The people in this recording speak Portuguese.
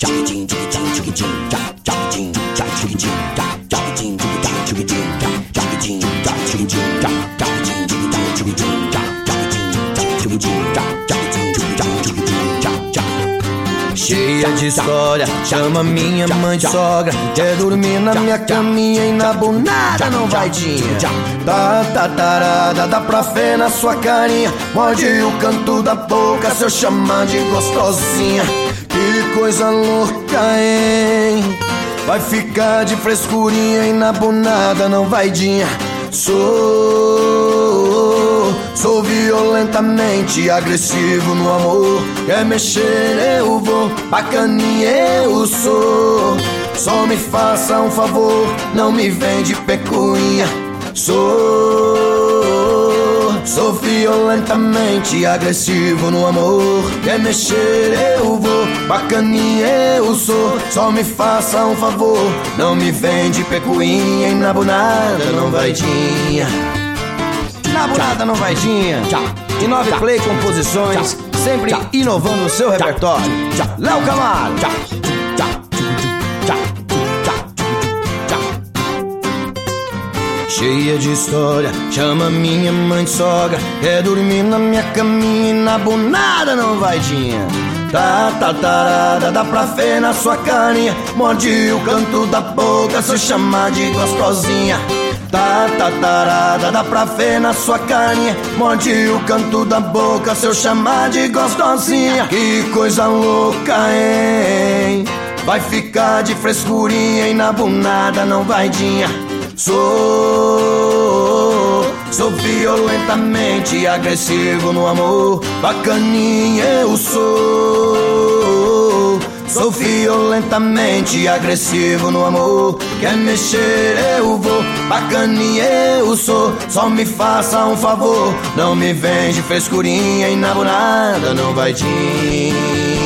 Cheia de história, chama minha mãe de sogra. Quer dormir na minha caminha e na bunada não vai dinha. Tá tarada, dá pra ver na sua carinha. Morde o canto da boca se eu chamar de gostosinha. Que coisa louca, hein? Vai ficar de frescurinha e na bunada não vai dinha. Sou violentamente agressivo no amor. Quer mexer eu vou, bacaninha eu sou. Só me faça um favor, não me vende pecuinha. Sou violentamente agressivo no amor. Quer mexer eu vou, bacaninha eu sou. Só me faça um favor, não me vende pecuinha. E na bunada não vai dinha. Na bunada não vai dinha. Inove Play Composições, sempre inovando o seu repertório. Léo Camargo. Cheia de história, chama minha mãe de sogra. Quer dormir na minha caminha e na bunada não vai dinha. Tá tarada, dá pra ver na sua carinha. Morde o canto da boca se eu chamar de gostosinha. Tá tarada, dá pra ver na sua carinha. Morde o canto da boca se eu chamar de gostosinha. Que coisa louca, hein? Vai ficar de frescurinha e na bunada não vai dinha. Sou violentamente agressivo no amor. Bacaninha eu sou. Sou violentamente agressivo no amor. Quer mexer eu vou, bacaninha eu sou. Só me faça um favor, não me vende frescurinha e na bunada não vai dinha.